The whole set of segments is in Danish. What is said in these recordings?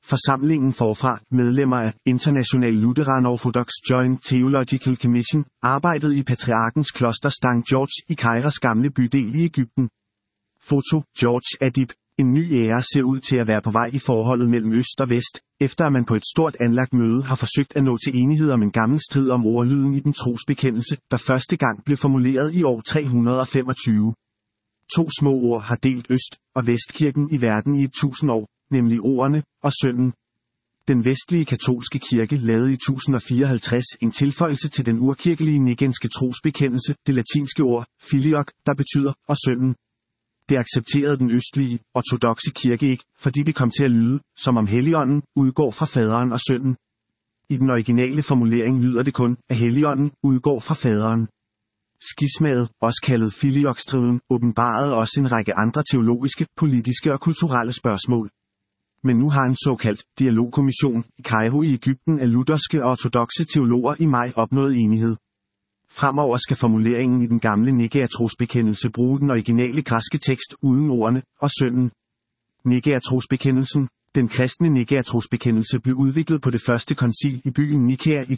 Forsamlingen forfra, medlemmer af International Lutheran Orthodox Joint Theological Commission, arbejdede i patriarkens kloster St. George i Kairos gamle bydel i Egypten. Foto: George Adib. En ny æra ser ud til at være på vej i forholdet mellem øst og vest, efter at man på et stort anlagt møde har forsøgt at nå til enighed om en gammel strid om ordlyden i den trosbekendelse, der første gang blev formuleret i år 325. To små ord har delt Øst- og Vestkirken i verden i 1000 år, nemlig ordene og Sønnen. Den vestlige katolske kirke lavede i 1054 en tilføjelse til den urkirkelige nikenske trosbekendelse, det latinske ord filioque, der betyder og Sønnen. Det accepterede den østlige, ortodokse kirke ikke, fordi det kom til at lyde, som om Helligånden udgår fra Faderen og Sønnen. I den originale formulering lyder det kun, at Helligånden udgår fra Faderen. Skismaet, også kaldet filioque-striden, åbenbarede også en række andre teologiske, politiske og kulturelle spørgsmål. Men nu har en såkaldt dialogkommission i Kairo i Egypten af lutherske og ortodokse teologer i maj opnået enighed. Fremover skal formuleringen i den gamle Nikæa-trosbekendelse bruge den originale græske tekst uden ordene og Sønnen. Nikæa-trosbekendelsen, den kristne Nikæa-trosbekendelse, blev udviklet på det første koncil i byen Nikæa i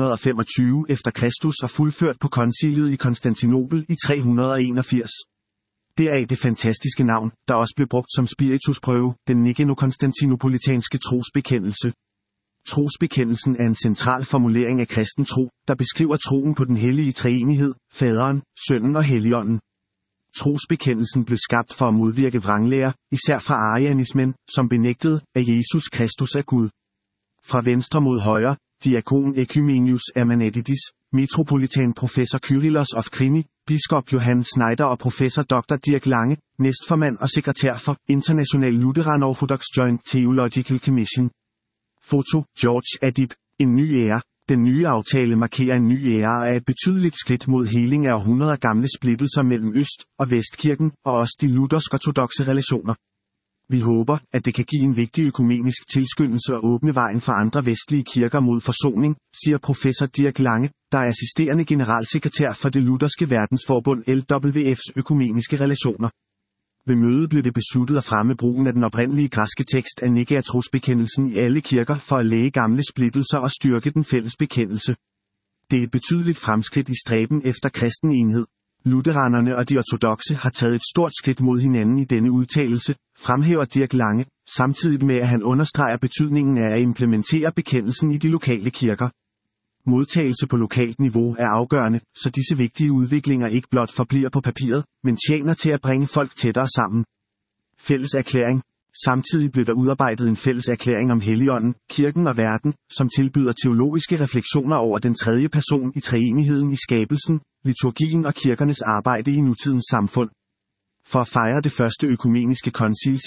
325 efter Kristus og fuldført på konciliet i Konstantinopel i 381. Deraf det fantastiske navn, der også blev brugt som spiritusprøve, den nikæno-konstantinopolitanske trosbekendelse. Trosbekendelsen er en central formulering af kristen tro, der beskriver troen på den hellige treenighed, Faderen, Sønnen og Helligånden. Trosbekendelsen blev skabt for at modvirke vranglærer, især fra arianismen, som benægtede, at Jesus Kristus er Gud. Fra venstre mod højre, diakon Ecumenius Ammanatidis, metropolitan professor Kyrillos of Krini, biskop Johann Schneider og professor Dr. Dirk Lange, næstformand og sekretær for International Lutheran Orthodox Joint Theological Commission. Foto: George Adib. En ny æra. Den nye aftale markerer en ny æra og er et betydeligt skridt mod heling af århundreder gamle splittelser mellem Øst- og Vestkirken og også de luthersk-ortodokse relationer. Vi håber, at det kan give en vigtig økumenisk tilskyndelse og åbne vejen for andre vestlige kirker mod forsoning, siger professor Dirk Lange, der er assisterende generalsekretær for det lutherske verdensforbund LWF's økumeniske relationer. Ved mødet blev det besluttet at fremme brugen af den oprindelige græske tekst af Nikæa-trosbekendelsen i alle kirker for at læge gamle splittelser og styrke den fælles bekendelse. Det er et betydeligt fremskridt i stræben efter kristen enhed. Lutheranerne og de ortodokse har taget et stort skridt mod hinanden i denne udtalelse, fremhæver Dirk Lange, samtidig med at han understreger betydningen af at implementere bekendelsen i de lokale kirker. Modtagelse på lokalt niveau er afgørende, så disse vigtige udviklinger ikke blot forbliver på papiret, men tjener til at bringe folk tættere sammen. Fælles erklæring. Samtidig blev der udarbejdet en fælles erklæring om Helligånden, kirken og verden, som tilbyder teologiske refleksioner over den tredje person i treenigheden i skabelsen, liturgien og kirkernes arbejde i nutidens samfund. For at fejre det første økumeniske koncils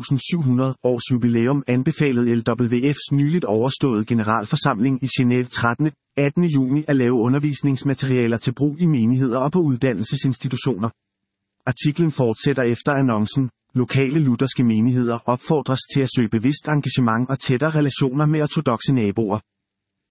1700 års jubilæum anbefalede LWF's nyligt overståede generalforsamling i Genève 18. juni at lave undervisningsmaterialer til brug i menigheder og på uddannelsesinstitutioner. Artiklen fortsætter efter annoncen. Lokale lutherske menigheder opfordres til at søge bevidst engagement og tættere relationer med ortodokse naboer.